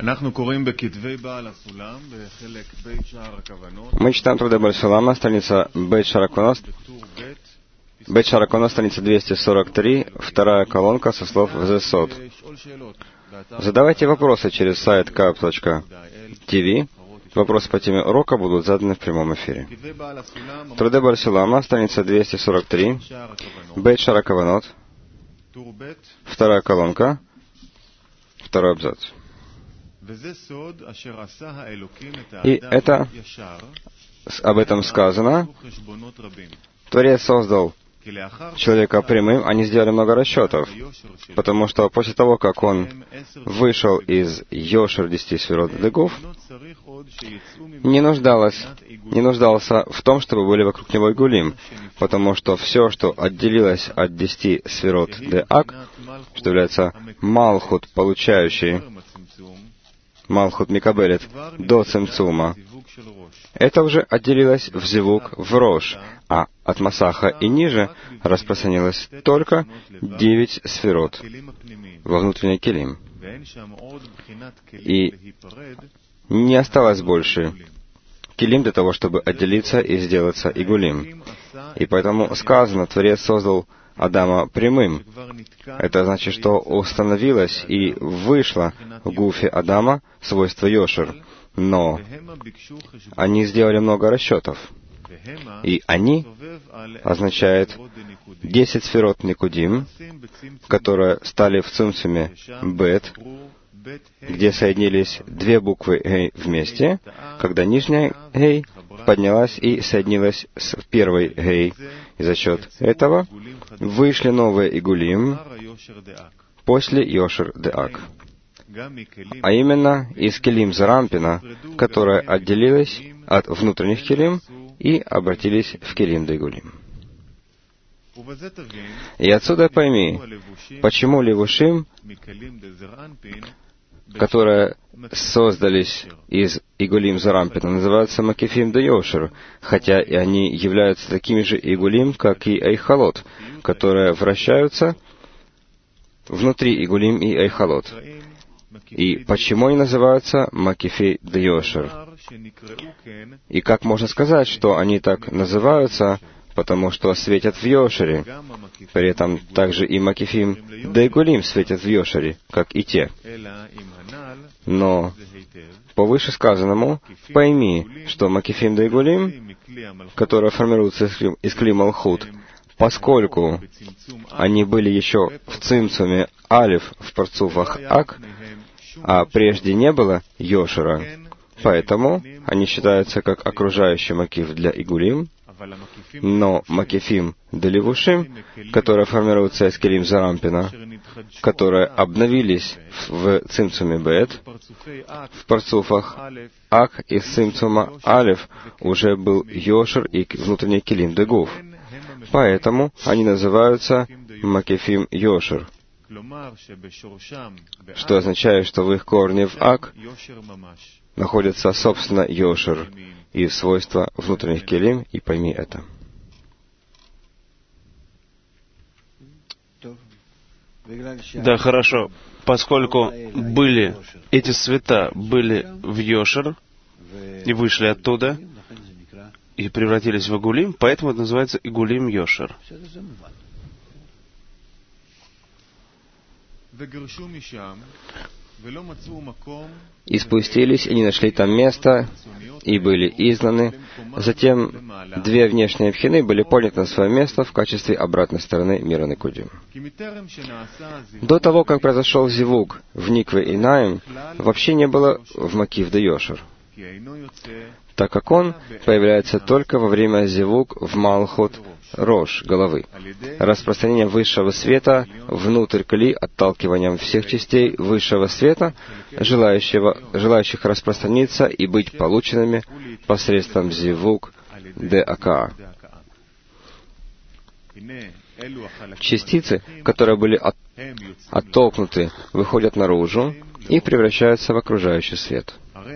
Мы читаем труды Бааль Сулама, страница Бейт Шараконос, страница 243, вторая колонка со слов Зесот. Задавайте вопросы через сайт kab.tv. Вопросы по теме урока будут заданы в прямом эфире. Труды Бааль Сулама, страница 243, Бейт Шараконот, вторая колонка, второй абзац. И об этом сказано: Творец создал человека прямым, они сделали много расчетов, потому что после того, как он вышел из Йошер 10 сферот Дегуф, не нуждался в том, чтобы были вокруг него игулим, потому что все, что отделилось от 10 сферот Деак, что является Малхут, получающий Малхут Микабелет до Цимцума, это уже отделилось в Зивук, в Рош, а от Масаха и ниже распространилось только 9 сферот во внутренний Келим. И не осталось больше Келим для того, чтобы отделиться и сделаться Игулим. И поэтому сказано, Творец создал Адама прямым. Это значит, что установилось и вышло в Гуфе Адама свойство Йошер. Но они сделали много расчетов. И они означает 10 сферот Никудим, которые стали в Цимцуме Бет, где соединились две буквы Гей вместе, когда нижняя Гей поднялась и соединилась с первой Гей. И за счет этого вышли новые Игулим после Йошер Деак. А именно из Келим Зарампина, которые отделились от внутренних Келим и обратились в Келим Дегулим. И отсюда пойми, почему Левушим, которые создались из Игулим Зарампина, называются Макифим де Йошер, хотя и они являются такими же Игулим, как и Эйхалот, которые вращаются внутри Игулим и Эйхалот. И почему они называются Макифи де Йошер? И как можно сказать, что они так называются, потому что светят в Йошере? При этом также и Макифим де Игулим светят в Йошере, как и те. Но по вышесказанному пойми, что Макифим де Игулим, которые формируются из Кли Малхут, поскольку они были еще в Цимцуме Алиф в Парцуфах Ак, а прежде не было Йошера, поэтому они считаются как окружающий макиф для Игулим, но макифим де Левушим, которые формируются из Келим Зарампина, которые обновились в Цимцуме Бет, в Парцуфах Ак из Цимцума Алиф уже был Йошер и внутренний Келим Дегуф. Поэтому они называются Макифим Йошер, что означает, что в их корне в Ак находится, собственно, Йошер и свойства внутренних Келим, и пойми это. Да, хорошо. Поскольку эти цвета были в Йошер и вышли оттуда, и превратились в Игулим, поэтому это называется Игулим Йошер. И спустились, и не нашли там места, и были изгнаны. Затем две внешние пхины были подняты на свое место в качестве обратной стороны мира Никудим. До того, как произошел Зивук в Никве и Наим, вообще не было в Макиф де Йошер, так как он появляется только во время Зивук в Малхут Рош, головы. Распространение высшего света внутрь Кли, отталкиванием всех частей высшего света, желающих распространиться и быть полученными посредством Зивук де Ака. Частицы, которые были оттолкнуты, выходят наружу и превращаются в окружающий свет.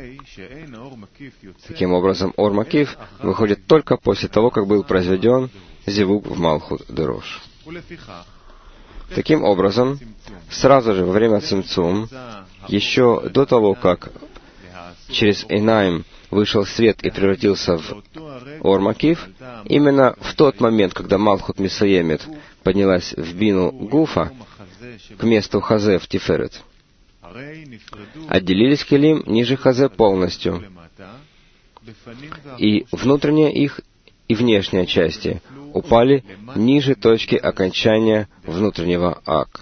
Таким образом, Ор Макиф выходит только после того, как был произведен Зивук в Малхут де Рош. Таким образом, сразу же во время цимцум, еще до того, как через Эйнаим вышел свет и превратился в Ор Макиф, именно в тот момент, когда Малхут Мисаемет поднялась в Бину Гуфа, к месту Хазе в Тиферет, отделились келим ниже Хазе полностью, и внутренняя их и внешняя части упали ниже точки окончания внутреннего ак.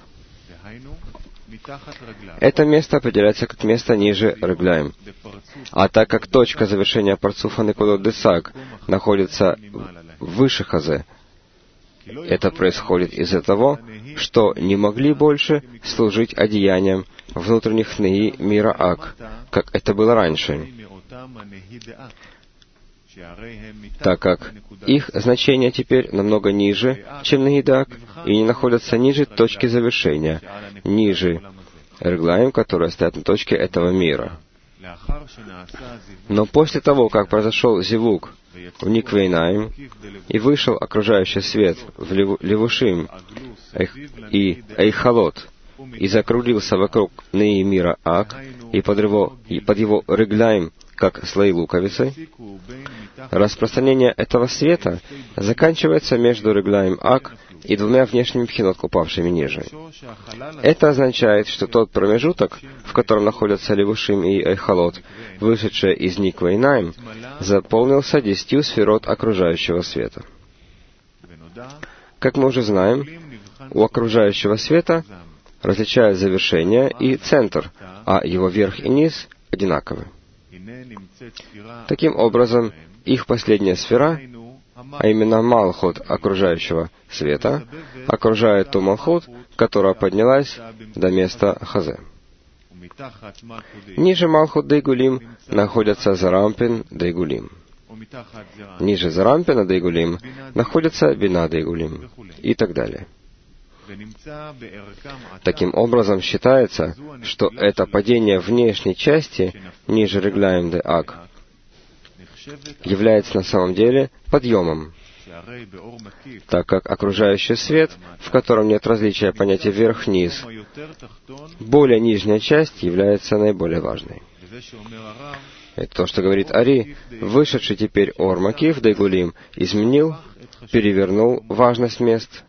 Это место определяется как место ниже Регляим. А так как точка завершения парцуфа Некудот Десаг находится выше Хазе, это происходит из-за того, что не могли больше служить одеянием внутренних неи мира Ак, как это было раньше, так как их значение теперь намного ниже, чем Нагидак, и не находятся ниже точки завершения, ниже Реглаим, которые стоят на точке этого мира. Но после того, как произошел зивук в Никвейнаим, и вышел окружающий свет в Левушим и Эйхалот, и закруглился вокруг Неи мира Ак, и под его Регляим, как слои луковицы, распространение этого света заканчивается между Регляим Ак и двумя внешними пхинот, упавшими ниже. Это означает, что тот промежуток, в котором находятся Левушим и Эйхалот, вышедшие из Никвейнаим, заполнился 10 сферот окружающего света. Как мы уже знаем, у окружающего света различают завершение и центр, а его верх и низ одинаковы. Таким образом, их последняя сфера, а именно Малхут окружающего света, окружает ту Малхут, которая поднялась до места Хазе. Ниже Малхут Дейгулим находятся Зарампин Дейгулим. Ниже Зарампина Дейгулим находится Бина Дейгулим и так далее. Таким образом, считается, что это падение внешней части ниже Регляим де Ак является на самом деле подъемом, так как окружающий свет, в котором нет различия понятия верх-низ, более нижняя часть является наиболее важной. Это то, что говорит Ари, вышедший теперь Ор Макиф Дейгулим изменил, перевернул важность мест,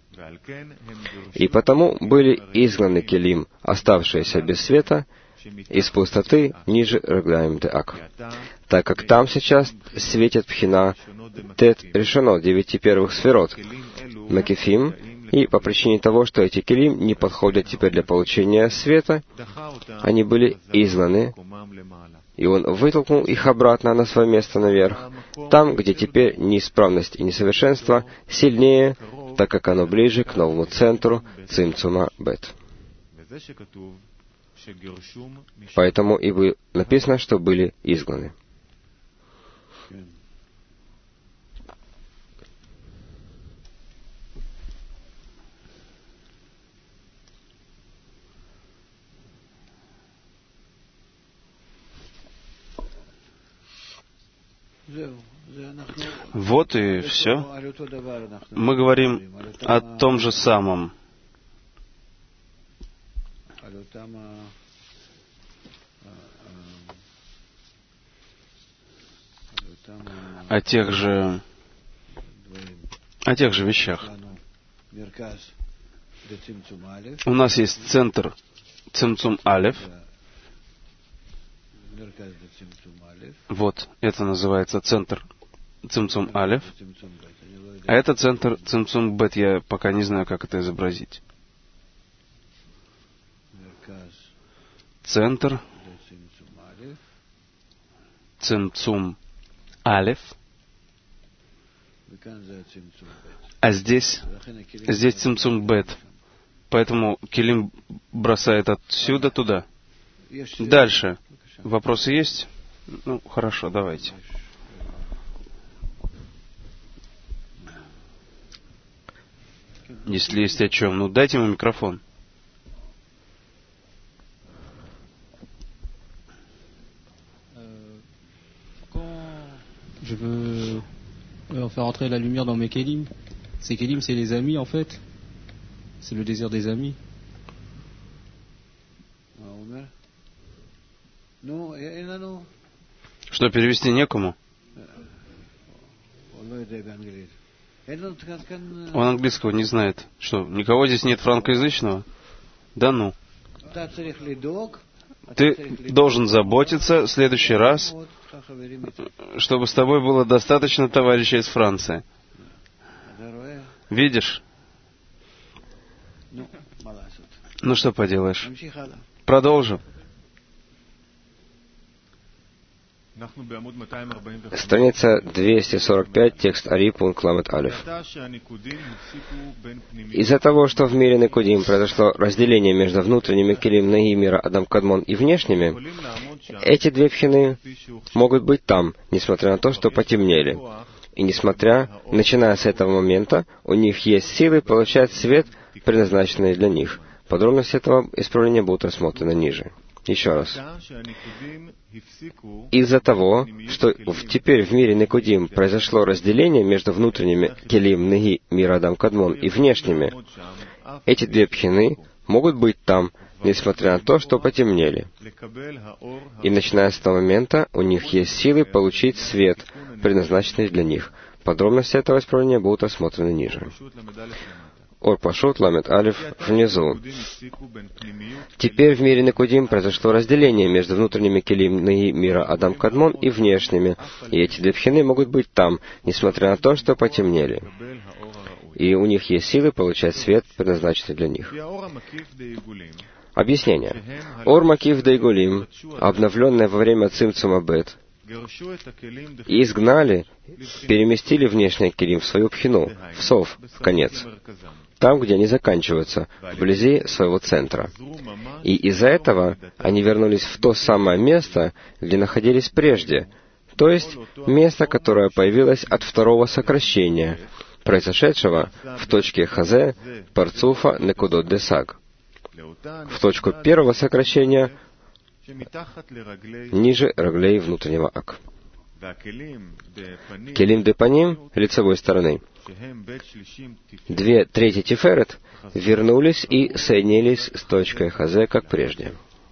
и потому были изгнаны келим, оставшиеся без света, из пустоты ниже Регляим де Ак, так как там сейчас светит пхина Тет решено 9 первых сферот Макифим, и по причине того, что эти келим не подходят теперь для получения света, они были изгнаны, и он вытолкнул их обратно на свое место наверх, там, где теперь неисправность и несовершенство сильнее, так как оно ближе к новому центру Цимцума Бет. Поэтому и написано, что были изгнаны. Вот и все. Мы говорим о том же самом. О тех же вещах. У нас есть центр Цимцум Алеф. Вот, это называется центр Цимцум Алеф. А это центр Цимцум Бет. Я пока не знаю, как это изобразить. Центр Цимцум Алеф. А здесь Цимцум Бет. Поэтому келим бросает отсюда туда. Дальше. Вопросы есть? Ну, хорошо, давайте. Если есть о чем, ну дайте ему микрофон. Je veux faire entrer la lumière dans mes kelim. Ces kelim, c'est les amis, en fait. C'est le désir des amis. Что, перевести некому? Он английского не знает. Что, никого здесь нет франкоязычного? Да ну. Ты должен заботиться в следующий раз, чтобы с тобой было достаточно товарищей из Франции. Видишь? Ну что поделаешь? Продолжим. Страница 245, текст Ари, пункт Ламет Алеф. Из-за того, что в мире Никудим произошло разделение между внутренними келим Неги мира Адам Кадмон и внешними, эти две пхины могут быть там, несмотря на то, что потемнели. И начиная с этого момента, у них есть силы получать свет, предназначенный для них. Подробности этого исправления будут рассмотрены ниже. Еще раз. Из-за того, что теперь в мире Никудим произошло разделение между внутренними келим Неги мира Адам Кадмон и внешними, эти две пхины могут быть там, несмотря на то, что потемнели. И начиная с этого момента, у них есть силы получить свет, предназначенный для них. Подробности этого исправления будут рассмотрены ниже. Ор Пашут, Ламет Алеф, внизу. Теперь в мире Никудим произошло разделение между внутренними келим Неги мира Адам Кадмон и внешними, и эти две пхины могут быть там, несмотря на то, что потемнели. И у них есть силы получать свет, предназначенный для них. Объяснение. Ор Макиф Дейгулим, обновленное во время Цимцума Бет, изгнали, переместили внешний келим в свою пхину, в сов, в конец, там, где они заканчиваются, вблизи своего центра. И из-за этого они вернулись в то самое место, где находились прежде, то есть место, которое появилось от второго сокращения, произошедшего в точке Хазе, Парцуфа, Некудот Десаг, в точку первого сокращения, ниже раглей внутреннего ак. Келим де паним, лицевой стороны, 2/3 тиферет, вернулись и соединились с точкой Хазе, как прежде.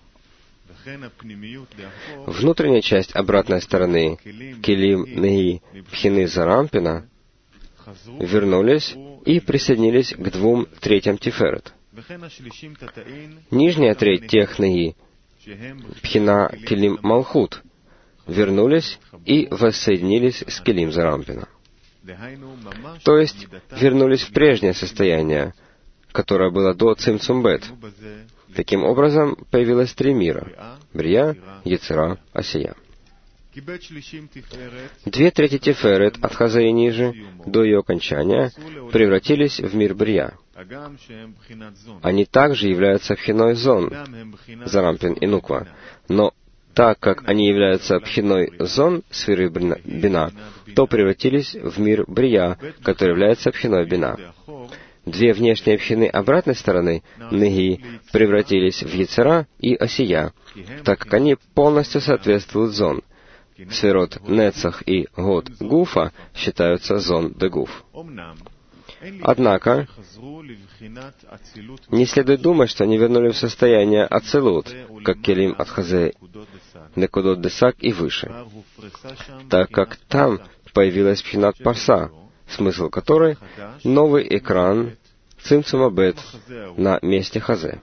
Внутренняя часть обратной стороны, келим Неги пхины Зарампина, вернулись и присоединились к 2/3 тиферет. Нижняя треть тех Неги, пхина келим Малхут, вернулись и воссоединились с келим Зарампина. То есть вернулись в прежнее состояние, которое было до Цимцум Бет. Таким образом, появилось три мира — Брия, Ецера, Осия. 2/3 тиферет от Хазе и ниже, до ее окончания, превратились в мир Брия. Они также являются пхиной Зон, Зарампин и Нуква, но так как они являются пхиной Зон, сферы Бина, то превратились в мир Брия, который является пхиной Бина. Две внешние пхины обратной стороны, Неги, превратились в Ецера и Осия, так как они полностью соответствуют Зон. Сферот Нецах и Год Гуфа считаются Зон де Гуф. Однако, не следует думать, что они вернули в состояние Ацилут, как Келим от Хазе, Некудот Десак и выше, так как там появилась пхинат Парса, смысл которой — новый экран Цимцума Бет на месте Хазе.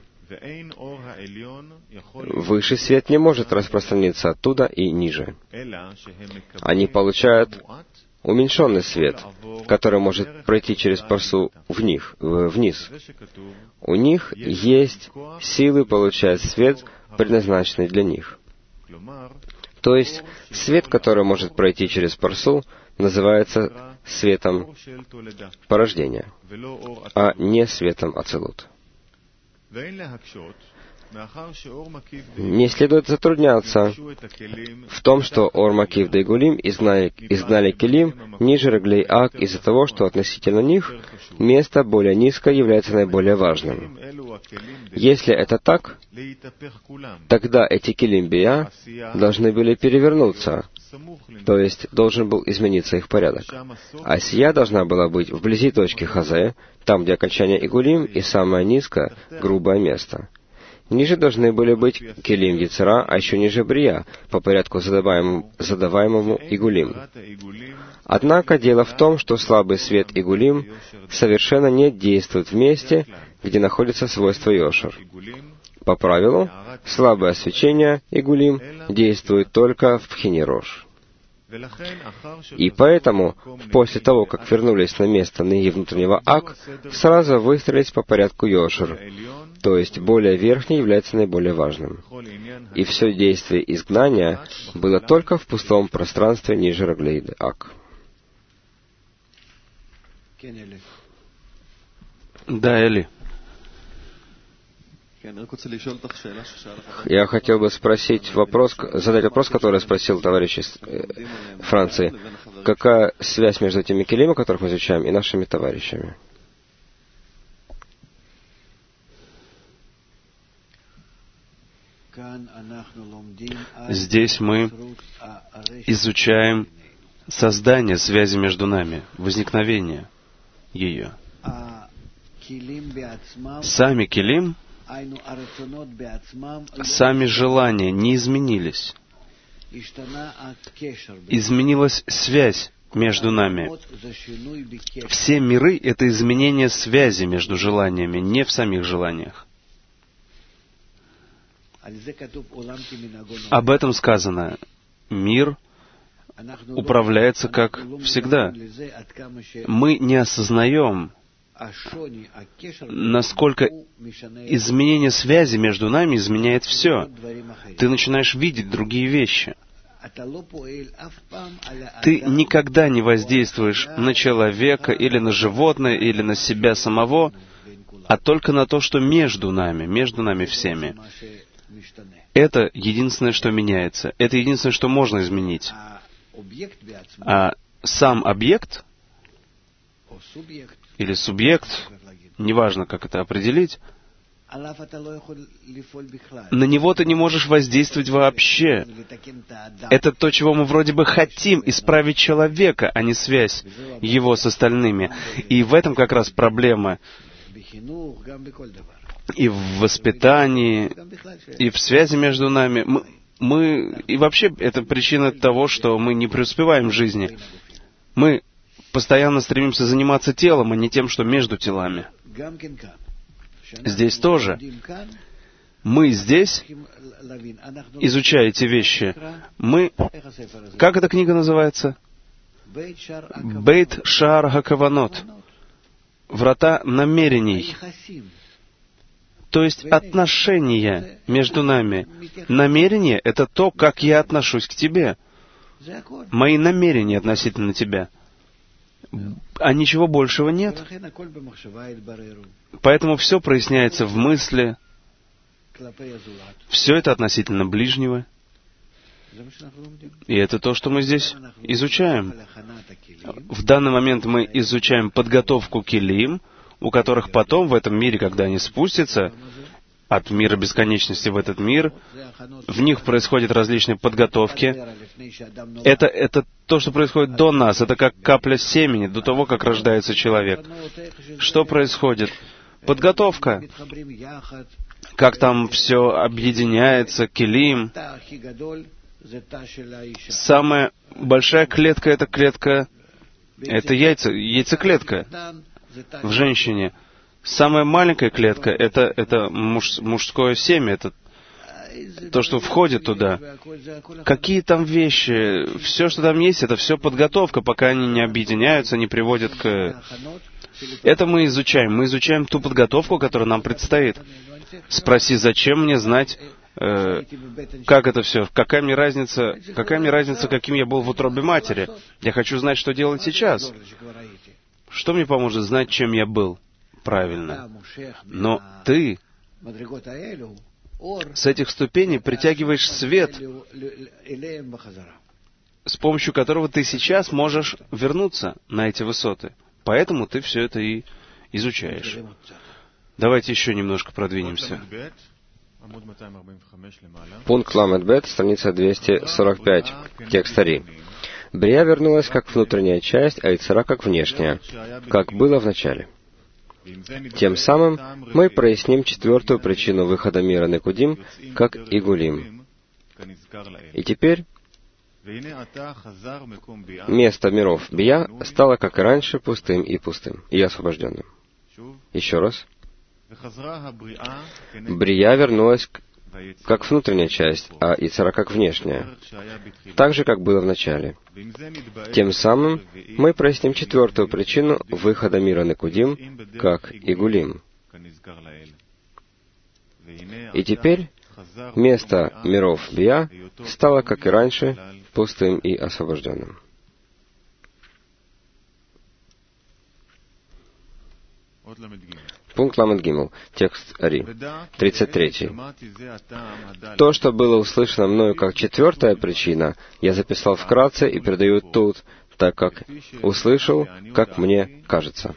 Высший свет не может распространиться оттуда и ниже. Они получают уменьшенный свет, который может пройти через парсу вниз. У них есть силы получать свет, предназначенный для них. То есть свет, который может пройти через парсу, называется светом порождения, а не светом Ацилут. Не следует затрудняться в том, что Ор Макиф Дейгулим изгнали келим ниже раглей Ак из-за того, что относительно них место более низкое является наиболее важным. Если это так, тогда эти келим Бия должны были перевернуться, то есть должен был измениться их порядок. А сия должна была быть вблизи точки Хазе, там, где окончание Игулим и самое низкое, грубое место. Ниже должны были быть Келим Яцера, а еще ниже Брия, по порядку задаваемому Игулим. Однако дело в том, что слабый свет Игулим совершенно не действует в месте, где находится свойство Йошер. По правилу, слабое свечение Игулим действует только в Пхине Рош. И поэтому, после того, как вернулись на место ныги внутреннего Ак, сразу выстроились по порядку Йошер, то есть более верхний является наиболее важным. И все действие изгнания было только в пустом пространстве ниже Раглейды Ак. Да, Эли. Я хотел бы задать вопрос, который спросил товарищ из Франции. Какая связь между этими келим, которых мы изучаем, и нашими товарищами? Здесь мы изучаем создание связи между нами, возникновение ее. Сами келим, сами желания не изменились. Изменилась связь между нами. Все миры — это изменение связи между желаниями, не в самих желаниях. Об этом сказано. Мир управляется как всегда. Мы не осознаем, насколько изменение связи между нами изменяет все. Ты начинаешь видеть другие вещи. Ты никогда не воздействуешь на человека, или на животное, или на себя самого, а только на то, что между нами всеми. Это единственное, что меняется. Это единственное, что можно изменить. А сам объект или субъект, неважно, как это определить, на него ты не можешь воздействовать вообще. Это то, чего мы вроде бы хотим, исправить человека, а не связь его с остальными. И в этом как раз проблема. И в воспитании, и в связи между нами. И вообще это причина того, что мы не преуспеваем в жизни. Мы постоянно стремимся заниматься телом, а не тем, что между телами. Здесь тоже. Мы здесь, изучая эти вещи, Как эта книга называется? Бейт Шаар Хакаванот. Врата намерений. То есть отношения между нами. Намерение — это то, как я отношусь к тебе. Мои намерения относительно тебя. А ничего большего нет. Поэтому все проясняется в мысли. Все это относительно ближнего. И это то, что мы здесь изучаем. В данный момент мы изучаем подготовку келим, у которых потом в этом мире, когда они спустятся от мира бесконечности в этот мир, в них происходят различные подготовки. Это то, что происходит до нас. Это как капля семени, до того, как рождается человек. Что происходит? Подготовка. Как там все объединяется, келим. Самая большая клетка — это клетка, это яйцеклетка в женщине. Самая маленькая клетка — это мужское семя, это то, что входит туда. Какие там вещи, все, что там есть, это все подготовка, пока они не объединяются, не приводят к... Это мы изучаем ту подготовку, которая нам предстоит. Спроси, зачем мне знать, как это все, какая мне разница, каким я был в утробе матери. Я хочу знать, что делать сейчас. Что мне поможет знать, чем я был? Правильно. Но ты с этих ступеней притягиваешь свет, с помощью которого ты сейчас можешь вернуться на эти высоты. Поэтому ты все это и изучаешь. Давайте еще немножко продвинемся. Пункт Ламед Бет, страница 245, текст Ари. Брия вернулась как внутренняя часть, а Ицара как внешняя, как было в начале. Тем самым мы проясним четвертую причину выхода мира Некудим, как Игулим. И теперь место миров Бия стало, как и раньше, пустым и освобожденным. Еще раз. Брия вернулась как внутренняя часть, а Ицара как внешняя, так же, как было в начале. Тем самым мы проясним четвертую причину выхода мира Некудим, как Игулим. И теперь место миров Бия стало, как и раньше, пустым и освобожденным. Пункт Ламед Гимел. Текст Ари. 33. То, что было услышано мною как четвертая причина, я записал вкратце и передаю тут, так как услышал, как мне кажется.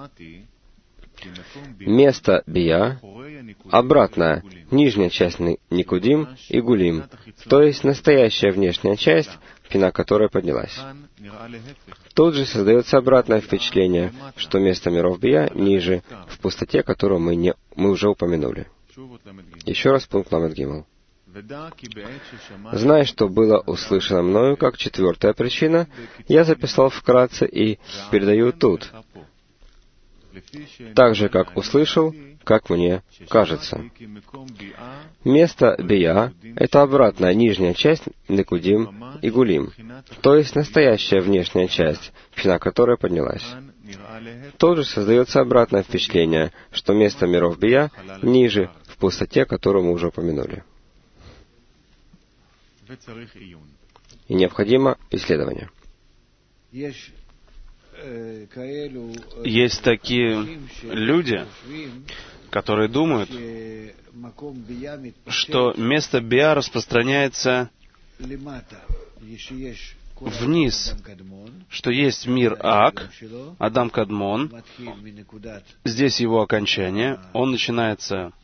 Место Бия, обратная, нижняя часть Никудим и Гулим, то есть настоящая внешняя часть, пина которой поднялась. Тут же создается обратное впечатление, что место миров Бия ниже, в пустоте, которую мы уже упомянули. Еще раз пункт Ламед Гимел. Зная, что было услышано мною как четвертая причина, я записал вкратце и передаю тут, так же, как услышал, как мне кажется. Место Бия — это обратная нижняя часть Некудим и Гулим, то есть настоящая внешняя часть, пина которой поднялась. Тут же создается обратное впечатление, что место миров Бия ниже, в пустоте, которую мы уже упомянули. И необходимо исследование. Есть такие люди, которые думают, что место Бия распространяется вниз, что есть мир Ак, Адам Кадмон, здесь его окончание, он начинается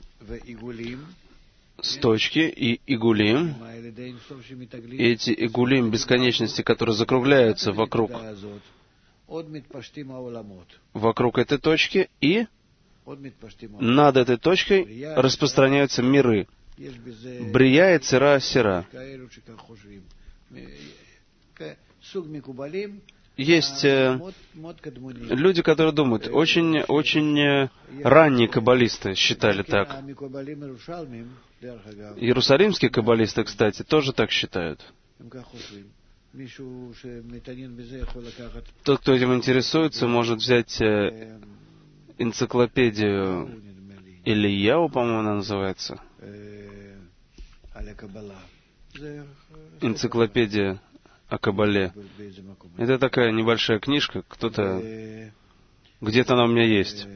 с точки, и Игулим, эти Игулим бесконечности, которые закругляются вокруг этой точки, и над этой точкой распространяются миры. Брия и Цира Сера. Есть люди, которые думают, очень ранние каббалисты считали так. Иерусалимские каббалисты, кстати, тоже так считают. Тот, кто этим интересуется, может взять энциклопедию Ильяу, по-моему, она называется. Энциклопедия о Каббале. Это такая небольшая книжка, где-то она у меня есть.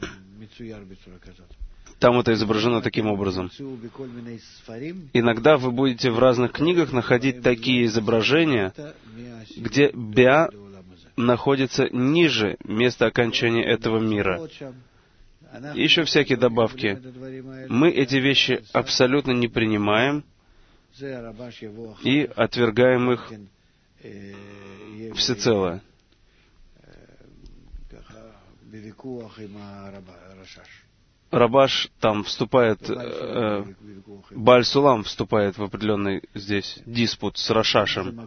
Там это изображено таким образом. Иногда вы будете в разных книгах находить такие изображения, где Бия находится ниже места окончания этого мира. И еще всякие добавки. Мы эти вещи абсолютно не принимаем и отвергаем их всецело. Рабаш там вступает, Бааль Сулам вступает в определенный здесь диспут с Рашашем.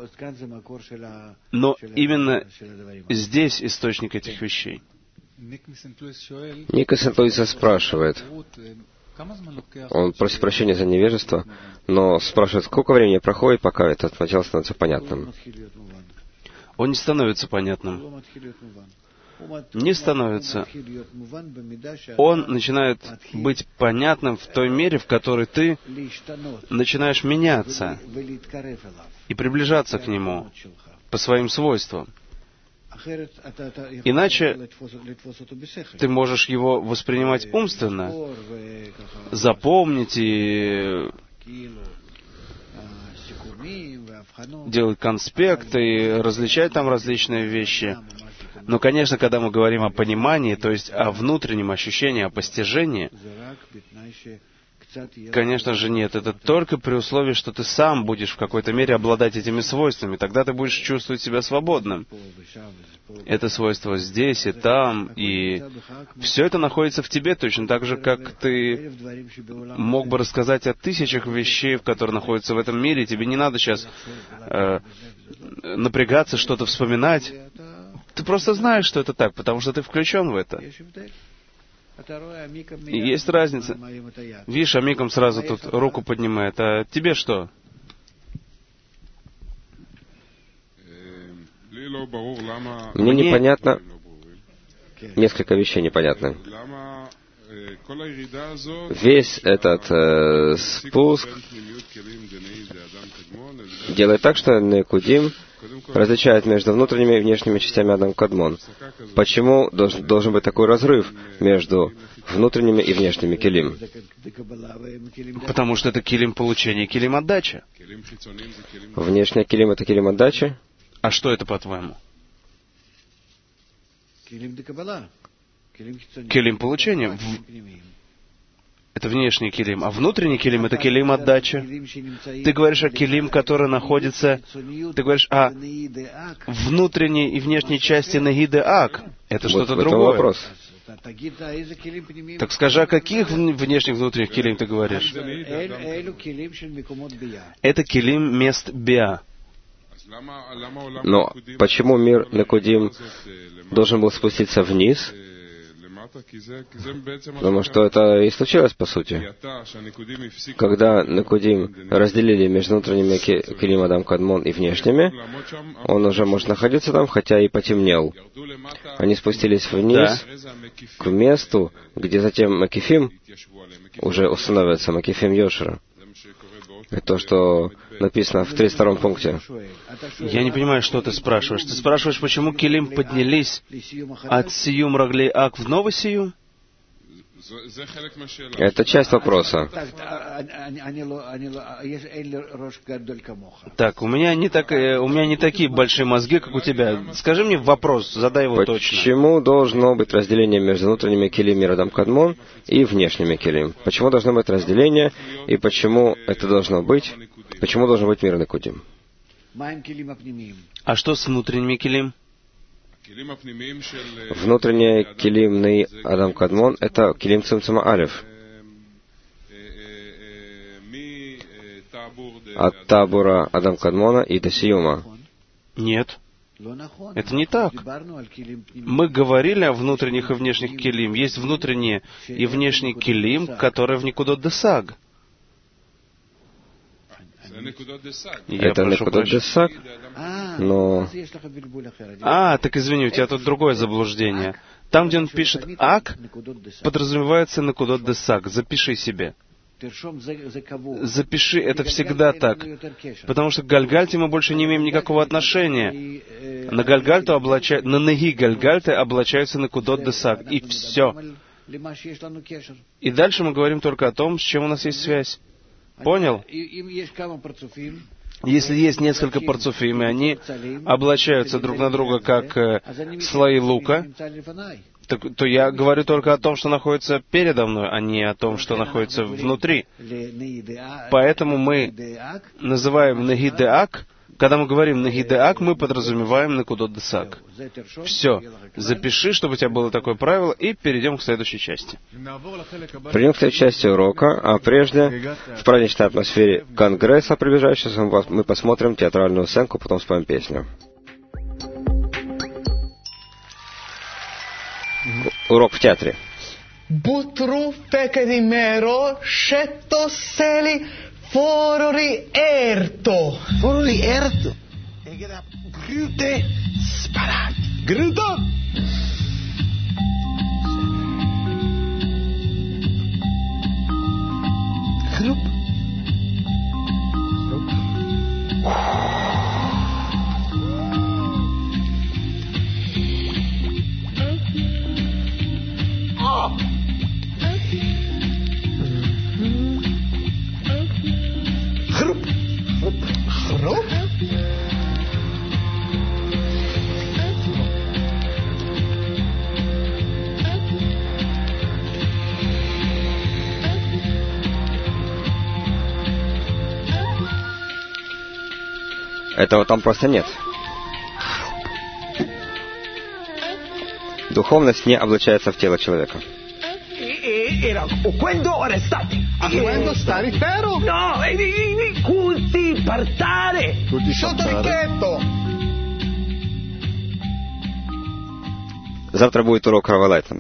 Но именно здесь источник этих вещей. Ника Сент-Луиса спрашивает, он просит прощения за невежество, но спрашивает, сколько времени проходит, пока этот материал становится понятным. Он не становится понятным. Не становится. Он начинает быть понятным в той мере, в которой ты начинаешь меняться и приближаться к нему по своим свойствам. Иначе ты можешь его воспринимать умственно, запомнить и делать конспекты и различать там различные вещи. Но, конечно, когда мы говорим о понимании, то есть о внутреннем ощущении, о постижении, Конечно же нет. Это только при условии, что ты сам будешь в какой-то мере обладать этими свойствами. Тогда ты будешь чувствовать себя свободным. Это свойство здесь и там, и все это находится в тебе точно так же, как ты мог бы рассказать о тысячах вещей, которые находятся в этом мире. Тебе не надо сейчас напрягаться, что-то вспоминать. Ты просто знаешь, что это так, потому что ты включен в это. И есть разница. Видишь, Амиком сразу тут руку поднимает. А тебе что? Мне непонятно. Несколько вещей непонятны. Весь этот спуск делает так, что Некудим различает между внутренними и внешними частями Адам Кадмон. Почему должен быть такой разрыв между внутренними и внешними килим? Потому что это килим получения, килим отдачи. Внешняя килим — это килим отдачи? А что это, по-твоему? Килим получения. Это внешний килим. А внутренний килим — это килим отдачи. Ты говоришь о килим, который находится... Ты говоришь о внутренней и внешней части Нагиды Ак. Это что-то другое. Вопрос. Так скажи, о каких внешних внутренних килим ты говоришь? Это килим мест Биа. Но почему мир Некудим должен был спуститься вниз? Потому что это и случилось, по сути. Когда Некудим разделили между внутренними килим Адам Кадмон и внешними, он уже может находиться там, хотя и потемнел. Они спустились вниз, к месту, где затем Макифим уже установится, Макифим Йошера. Это то, что написано в 32-м пункте. Я не понимаю, что ты спрашиваешь. Ты спрашиваешь, почему килим поднялись от Сиюм Раглей Ак в новый Сиюм? Это часть вопроса. Так, у меня не такие большие мозги, как у тебя. Скажи мне вопрос, задай его точно. Почему должно быть разделение между внутренними килим Адам Кадмон и внешними килим? Почему должно быть разделение, и почему это должно быть? Почему должен быть мир Некудим? А что с внутренними килим? Внутренняя килим Ней Адам Кадмон — это килим Цимцума Алеф. От табура Адам Кадмона и до Сиюма. Нет. Это не так. Мы говорили о внутренних и внешних килим. Есть внутренние и внешний килим, которые в Никудот Десаг. Это Некудот Десаг, но... так извини, у тебя тут другое заблуждение. Там, где он пишет «ак», подразумевается Некудот Десаг. Запиши себе. Запиши, это всегда так. Потому что к Гальгальте мы больше не имеем никакого отношения. На Гальгальту на Неги Гальгальты облачаются Некудот Десаг. И все. И дальше мы говорим только о том, с чем у нас есть связь. Понял? Если есть несколько парцуфим, и они облачаются друг на друга, как слои лука, то я говорю только о том, что находится передо мной, а не о том, что находится внутри. Поэтому мы называем Нагидеак. Когда мы говорим Нагидеак, мы подразумеваем Некудот Десаг. Все. Запиши, чтобы у тебя было такое правило, и перейдем к следующей части. Перейдем к следующей части урока, а прежде, в праздничной атмосфере конгресса приближающегося, мы посмотрим театральную сценку, потом споем песню. Урок в театре. Butru fecedimero scetto seli forori erto. Forori erto? Egeda grute sparat. Gruto? Grup. Этого там просто нет. Духовность не облачается в тело человека. Quando stare ferro? No, culti partare. Sotto richetto. Завтра будет урок Рава Лайтмана.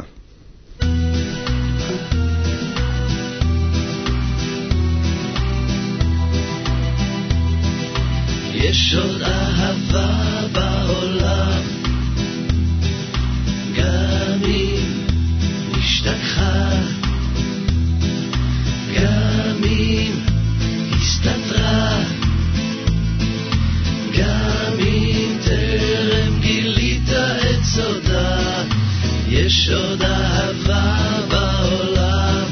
יש עוד אהבה בעולם, גם אם השתכחה, גם אם הסתתרה, גם אם טרם גילית את סודה. יש עוד אהבה בעולם,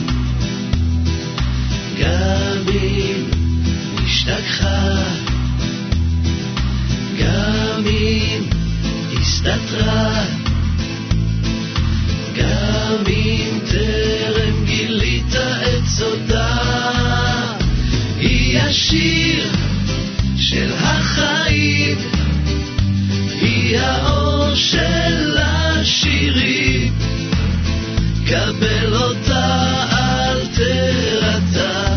גם אם השתכחה, גם אם הסתתרה, גם אם טרם גילית את סודה. היא השיר של החיים, היא האור של השירים. קבל אותה, אל תרתע,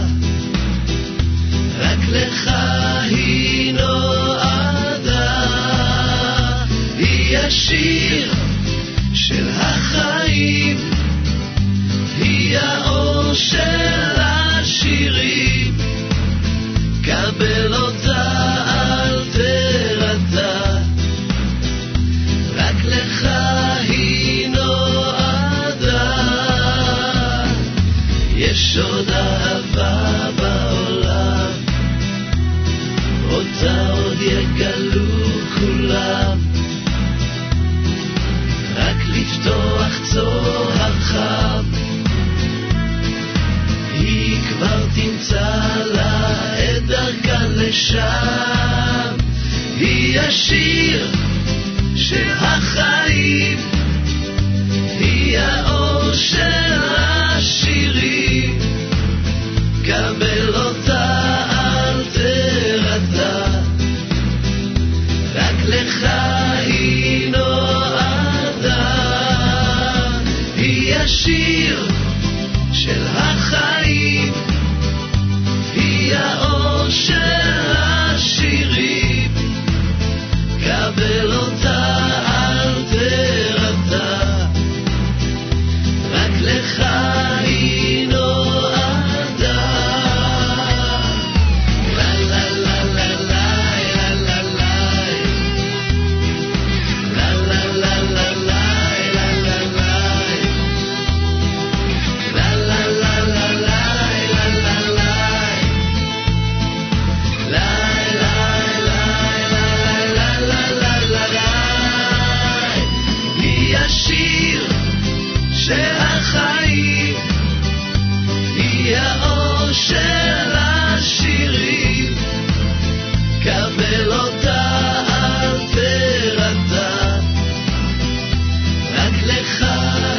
רק לך היא נועדה. היא השיר של החיים, היא האור של השירים. קבל אותה, אל תרתע, רק לך היא נועדה. יש עוד אהבה בעולם, אותה עוד יגלו כולם. רק לפתוח צוהר חם, היא כבר תמצא לה את דרכה לשם. היא השיר של החיים, היא האור של השירים. קבל אותה, אל תרתע, רק לך היא נועדה. היא השיר של החיים, היא האור של השירים. קבל אותה, אל תרתע, רק לך היא נועדה. לה לה לה לה לה לה לה לה לה לה לה השיר של החיים, היא האור של השירים. קבל אותה, אל תרתע, רק לך